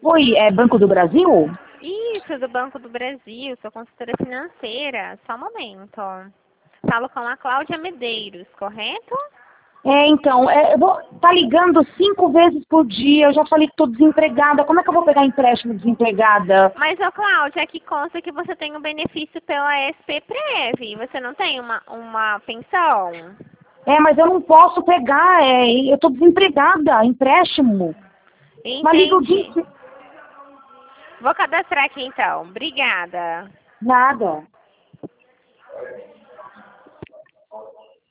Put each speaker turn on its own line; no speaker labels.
Oi, é Banco do Brasil?
Isso, do Banco do Brasil, sou consultora financeira. Só um momento. Falo com a Cláudia Medeiros, correto?
Então, tá ligando 5 vezes por dia, eu já falei que tô desempregada, como é que eu vou pegar empréstimo desempregada?
Mas, ô Cláudia, aqui consta que você tem um benefício pela SP-Prev. Você não tem uma pensão?
Mas eu não posso pegar, eu tô desempregada, empréstimo. Mas liga o dia
Entendi. Vou cadastrar aqui então. Obrigada.
nada.